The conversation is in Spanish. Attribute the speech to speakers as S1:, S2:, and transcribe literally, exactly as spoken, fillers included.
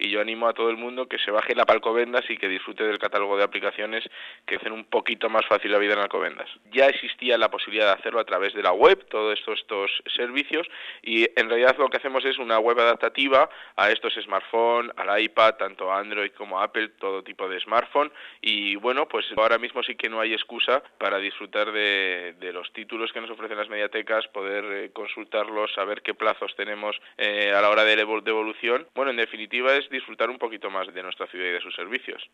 S1: y yo animo a todo el mundo que se baje la Alcobendas y que disfrute del catálogo de aplicaciones que hacen un poquito más fácil la vida en Alcobendas. Ya existía la posibilidad de hacerlo a través de la web, todos estos, estos servicios, y en realidad lo que hacemos es una web adaptativa a estos smartphones, al iPad, tanto Android como Apple, todo tipo de smartphone, y bueno, pues ahora mismo sí que no hay excusa para disfrutar de, de los títulos que nos ofrecen las mediatecas, poder eh, consultarlos, saber qué plazos tenemos eh, a la hora de devolución. Bueno, en definitiva es disfrutar un poquito más de nuestra ciudad y de sus servicios.